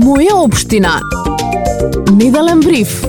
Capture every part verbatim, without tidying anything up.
Моја општина. Неделен бриф.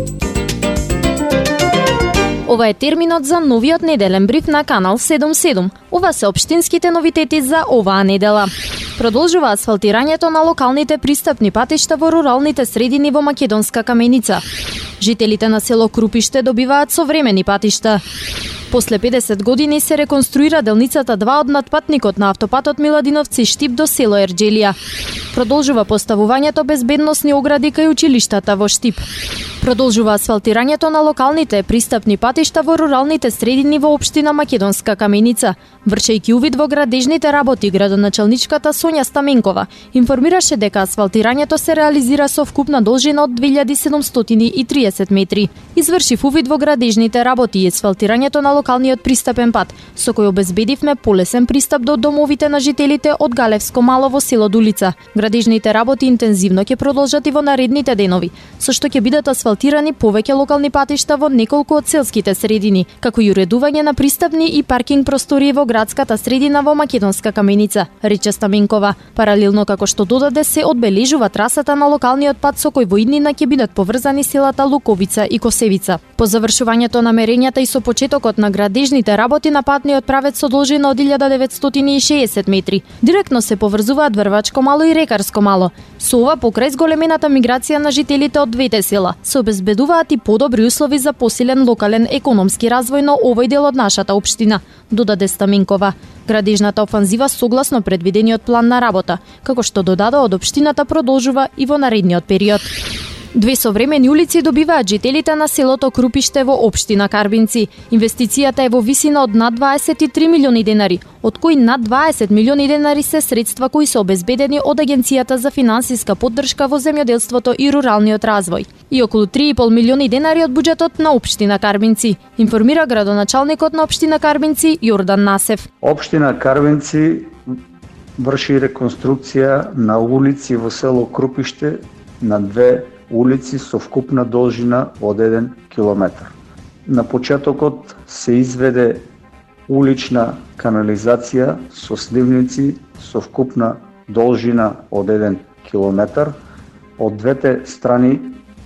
Ова е терминот за новиот неделен бриф на Канал седумдесет и седум. Ова се општинските новитети за оваа недела. Продолжува асфалтирањето на локалните пристапни патишта во руралните средини во Македонска Каменица. Жителите на село Крупиште добиваат современи патишта. После педесет години се реконструира делницата два од надпатникот на автопатот Миладиновци-Штип до село Ерџелија. Продолжува поставувањето безбедносни огради кај училиштата во Штип. Продолжува асфалтирањето на локалните пристапни патишта во руралните средини во општина Македонска Каменица. Вршејќи увид во градежните работи, градоначалничката Сонја Стаменкова информираше дека асфалтирањето се реализира со вкупна должина од две илјади седумстотини и триесет метри. Извршив увид во градежните работи и асфалтирањето на локалниот пристапен пат, со кој обезбедивме полесен пристап до домовите на жителите од Галевско мало во село Дулица. Градежните работи интензивно ќе продолжат и во наредните денови, со што ќе бидат асфалтирани повеќе локални патишта во неколку од селските средини, како и уредување на пристапни и паркинг простории во градската средина во Македонска Каменица, рече Стаменкова. Паралелно како што додаде се одбележува трасата на локалниот пат со кој во иднина ќе бидат поврзани селата Луковица и Косевица. По завршувањето на мерењата и со почетокот на градежните работи на патниот правец со должина од илјада деветстотини и шеесет метри, директно се поврзуваат Врвачко мало и Рекарско мало. Со ова покрај зголемената миграција на жителите од двете села се обезбедуваат и подобри услови за посилен локален економски развој на овој дел од нашата општина, додаде Стаменкова. Градежната офанзива согласно предвидениот план на работа, како што додаде од општината продолжува и во наредниот период. Две современи улици добиваат жителите на селото Крупиште во општина Карбинци. Инвестицијата е во висина од над дваесет и три милиони денари, од кои над дваесет милиони денари се средства кои се обезбедени од Агенцијата за финансиска поддршка во земјоделството и руралниот развој и околу три и пол милиони денари од буџетот на општина Карбинци, информира градоначалникот на општина Карбинци Јордан Насев. Општина Карбинци врши реконструкција на улици во село Крупиште на две улици со вкупна должина од еден километар. На почетокот се изведе улична канализација со сливници со вкупна должина од еден километар. Од двете страни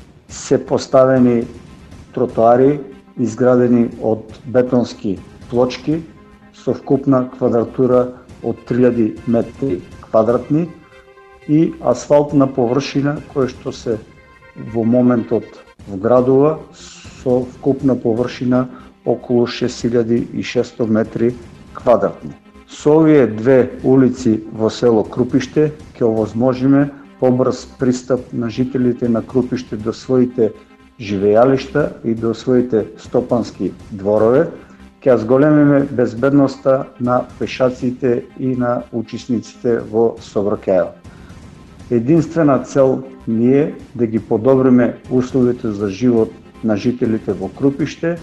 се поставени тротоари изградени од бетонски плочки со вкупна квадратура од три илјади метри квадратни и асфалтна површина која што се во моментот вградува со вкупна површина околу шест илјади и шестстотини метри квадратни. Со овие две улици во село Крупиште ќе овозможиме побрз пристап на жителите на Крупиште до своите живеалишта и до своите стопански дворове, ќе зголемиме безбедноста на пешаците и на учесниците во сообраќајот. Единствена цел ни е да ги подобриме условите за живот на жителите во Крупиште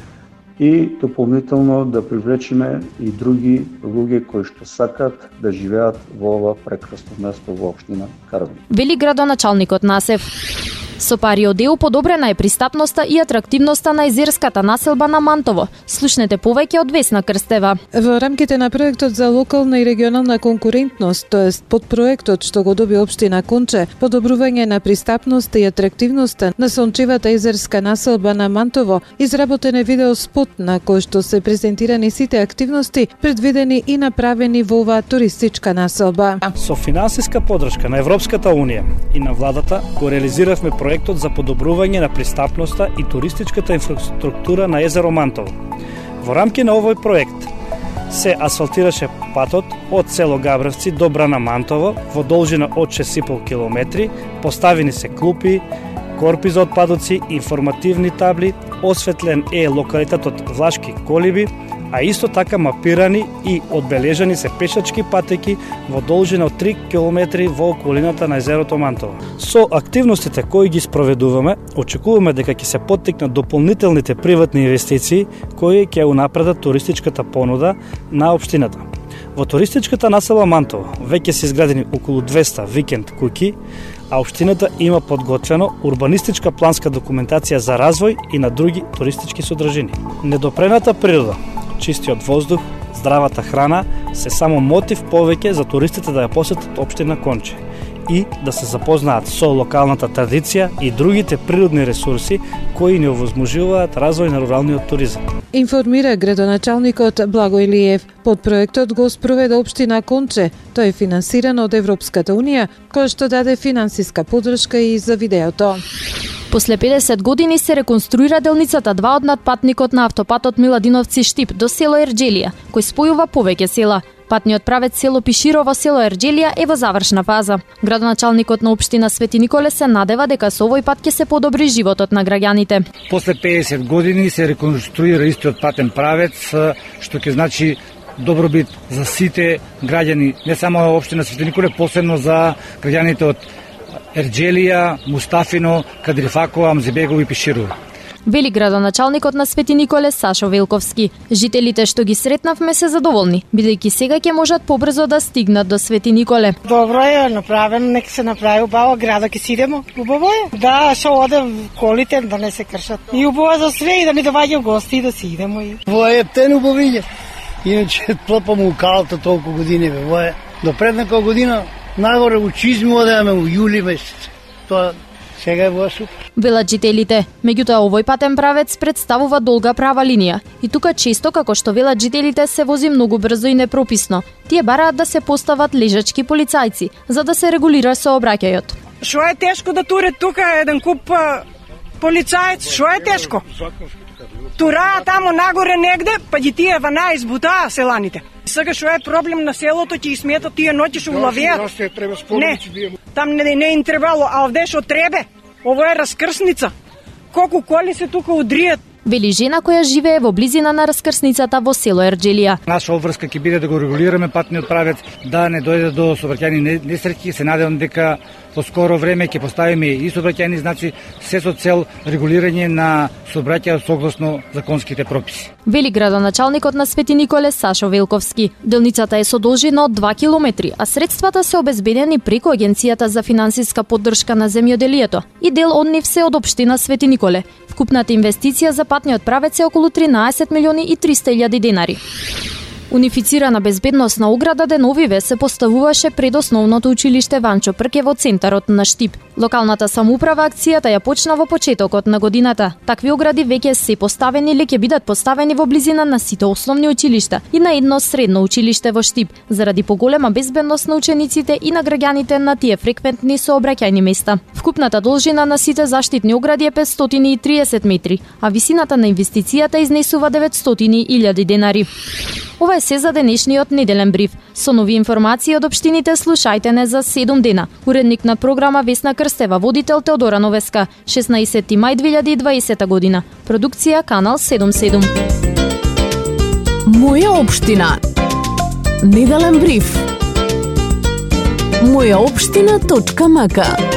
и дополнително да привлечеме и други луѓе кои што сакаат да живеат во ова прекрасно место во општина Карбинци. Вели градоначалникот Насев. Со пари од ЕУ подобрена е пристапноста и атрактивноста на езерската населба на Мантово. Слушнете повеќе од Весна Крстева. Во рамките на проектот за локална и регионална конкурентност, тоест под проектот што го доби општина Конче, подобрување на пристапноста и атрактивноста на сончевата езерска населба на Мантово, изработен е видео спот на кој што се презентирани сите активности предвидени и направени во оваа туристичка населба. Со финансиска поддршка на Европската унија и на владата го реализиравме проектот за подобрување на пристапноста и туристичката инфраструктура на езеро Мантово. Во рамки на овој проект се асфалтираше патот од село Габревци до Брана Мантово во должина од шест и пол километри, поставени се клупи, корпи за отпадоци, информативни табли, осветлен е локалитетот Влашки колиби, а исто така мапирани и одбележани се пешачки патеки во должина од три километри во околината на езерото Мантово. Со активностите кои ги спроведуваме, очекуваме дека ќе се поттикнат дополнителните приватни инвестиции кои ќе унапредат туристичката понуда на општината. Во туристичката населба Мантово веќе се изградени околу двесте викенд куќи, а општината има подготвено урбанистичка планска документација за развој и на други туристички содржини. Недопрената природа, чистиот воздух, здравата храна се само мотив повеќе за туристите да ја посетат општина Конче. и да се запознаат со локалната традиција и другите природни ресурси кои не овозможуваат развој на руралниот туризам. Информира градоначалникот Благо Илиев. Под проектот го спроведе општина Конче. Тој е финансиран од Европската унија, која што даде финансиска поддршка и за видеото. После педесет години се реконструира делницата два од надпатникот на автопатот Миладиновци-Штип до село Ерџелија, кој спојува повеќе села. Патниот правец село Пиширово, село Ерџелија е во завршна фаза. Градоначалникот на општина Свети Николе се надева дека со овој пат ќе се подобри животот на граѓаните. После педесет години се реконструира истиот патен правец, што ќе значи добробит за сите граѓани, не само општина Свети Николе, посебно за граѓаните од Ерџелија, Мустафино, Кадрифако, Амзебегово и Пиширово. Вели градоначалникот на Свети Николе Сашо Велковски. Жителите што ги сретнавме се задоволни, бидејќи сега ќе можат побрзо да стигнат до Свети Николе. Добро е направено, нека се направи убаво, града ќе си идемо. Убаво е. Да, што оде колите да не се кршат. И убаво за све и да ни доваѓаат гости и да си идемо. Во е птен убавиње. Иначе плапаме у калата толку години бе. Во е до пред некоја година нагоре у чизми одеме у јули месец. Тоа сега е во супер. Велат жителите. Меѓутоа овој патен правец представува долга права линија и тука често, како што велат жителите, се вози многу брзо и непрописно. Тие бараат да се постават лежачки полицајци за да се регулира сообраќајот. Што е тешко да туре тука еден куп полицаец, што е тешко? Тураа тамо нагоре негде, па ги тие вана избутаа селаните. Сега што е проблем на селото, ќе сметат тие ноќи што улавеат. Не, там не, не им требало, а овде што требе. Ово е раскрсница. Колку коли се тука удријат. Вели жена која живее во близина на раскрсницата во село Ерџелија. Наша обврска ќе биде да го регулираме патниот правец, да не дојде до сообраќајни несреќи. Се надевам дека во скоро време ќе поставиме и сообраќајни знаци, се со цел регулирање на сообраќајот согласно законските прописи. Вели градоначалникот на Свети Николе Сашо Велковски. Делницата е со должина од два километри, а средствата се обезбедени преку Агенцијата за финансиска поддршка на земјоделието и дел од нив се од општина Свети Николе. Вкупната инвестиција за патниот правец е околу тринаесет милиони и триста илјади денари. Унифицирана безбедносна ограда деновиве се поставуваше пред основното училиште Ванчо Прке во центарот на Штип. Локалната самоуправа акцијата ја почна во почетокот на годината. Такви огради веќе се поставени или ќе бидат поставени во близина на сите основни училишта и на едно средно училиште во Штип, заради поголема безбедност на учениците и на граѓаните на тие фреквентни сообраќајни места. Вкупната должина на сите заштитни огради е петстотини и триесет метри, а висината на инвестицијата изнесува деветстотини илјади денари. Ова е се за денешниот неделен бриф. Со нови информации од општините слушајте не за седум дена. Уредник на програма Весна Крстева, водител Теодора Новеска, шеснаесети мај две илјади и дваесета година. Продукција Канал седум седум. Моја општина. Неделен бриф. моја општина точка мака